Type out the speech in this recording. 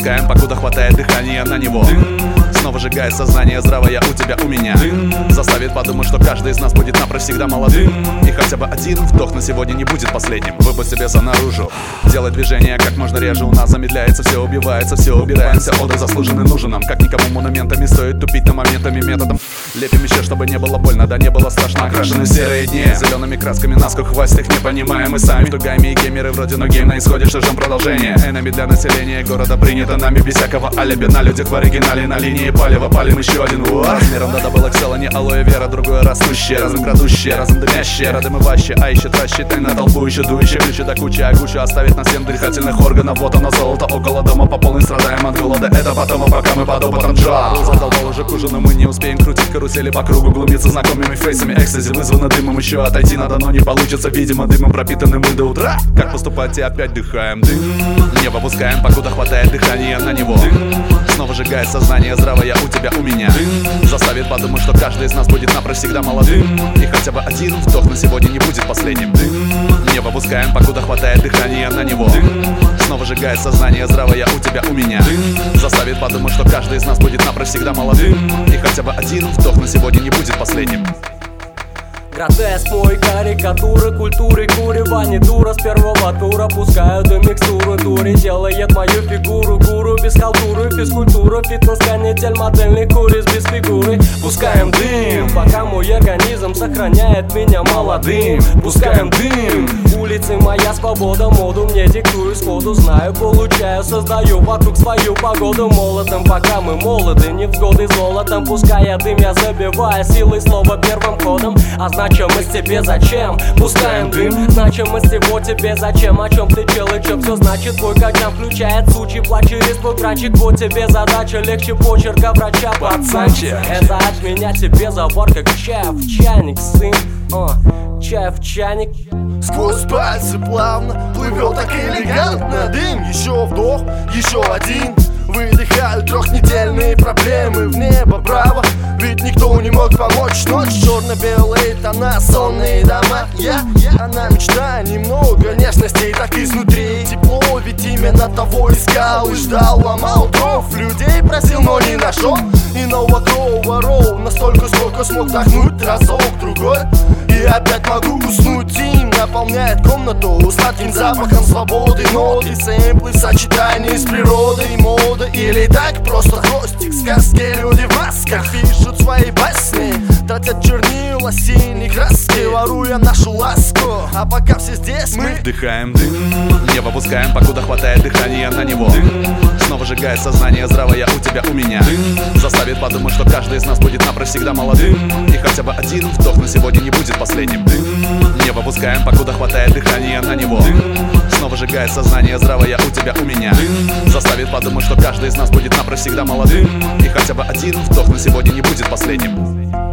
выпускаем, покуда хватает дыхания на него. Снова сжигает сознание здравое у тебя, у меня. Заставит подумать, что каждый из нас будет навсегда молодым. И хотя бы один вдох на сегодня не будет последним. Выпусти беса наружу, делай движение как можно реже. У нас замедляется, все убивается, все убираемся. Отдых заслуженный нужен нам, как никому монументами. Стоит тупить на моментами методом. Лепим еще, чтобы не было больно, да не было страшно. Окрашены серые дни зелеными красками, насквозь хвост их не понимаем мы сами. Тугами и геймеры вроде, но гейм на исходе, что ждем продолжение. Энами для населения города принято нами без всякого алиби. На людях в оригинале, на линии палева палим еще один. Размером да было ксела, не алоэ вера, другое растущее. Разом крадущее, разом дымящее, радымывающее, а еще тащит тайна толпу, еще дующие ключи до кучи, а гучу оставить на 7 дыхательных органов. Вот оно золото около дома, по полной страдаем от голода. Это потом, а пока мы под опытом джа. Задолбал уже к ужину, мы не успеем крутить карусели по кругу, глумиться знакомыми фейсами. Экстази вызвано дымом, еще отойти надо, но не получится. Видимо, дымом пропитаны мы до утра. Как поступать и опять дыхаем дым. Не выпускаем, покуда хватает дыхания на него. Снова сжигает сознание здравое у тебя, у меня. Заставит подумать, что каждый из нас будет навсегда молодым. И хотя бы один вдох на сегодня не будет последним. Не выпускаем, покуда хватает дыхания на него. Снова сжигает сознание здравое у тебя, у меня. Заставит подумать, что каждый из нас будет навсегда молодым. И хотя бы один вдох на сегодня не будет последним. Гротеск мой, карикатуры, культуры, курева, не дура с первого тура. Пускают и микстуру, дури делает мою фигуру. Гуру без халтуры, физкультура, фитнес, канитель, модельный курис без фигуры. Пускаем дым, пока мой организм сохраняет меня молодым. Пускаем дым, улицы моя свобода, моду мне диктую сходу. Знаю, получаю, создаю вокруг свою погоду. Молодым, пока мы молоды, невзгоды золотом. Пуская дым, я забиваю силой слова первым ходом. А значимость тебе зачем? Пускаем дым. Значимость всего тебе зачем? О чем ты чел и чё все значит? Твой качан включает сучий плач через твой кранчик. Вот тебе задача, легче почерка врача, пацанчик. Это от меня тебе забор как чай в чайник, сын. Чай в чайник. Сквозь пальцы плавно плывет так элегантно дым. Еще вдох, еще один. Выдыхаю трехнедельные проблемы в небо, браво. Ведь никто не мог помочь. Ночь, черно-белые тона, сонные дома. Она мечта, немного нежностей, так изнутри. Тепло, ведь именно того искал и ждал. Ломал дров, людей просил, но не нашел. И нового роу, настолько сколько смог вдохнуть разок, другой. И опять могу уснуть. Дим наполняет комнату сладким запахом свободы. Ноты, сэмплы в сочетании с природой и модой. Или так просто хвостик, сказки, люди в масках пишут свои басни, тратят чернила, синие краски, воруя нашу ласку. А пока все здесь, мы вдыхаем дым. Не выпускаем, покуда хватает дыхания на него. Снова сжигает сознание здравое у тебя, у меня. Заставит подумать, что каждый из нас будет навсегда молодым. И хотя бы один вдох на сегодня не будет последним. Не выпускаем, покуда хватает дыхания на него. Снова сжигает сознание здравое у тебя, у меня. Заставит подумать, что каждый из нас будет навсегда молодым. И хотя бы один вдох на сегодня не будет последним.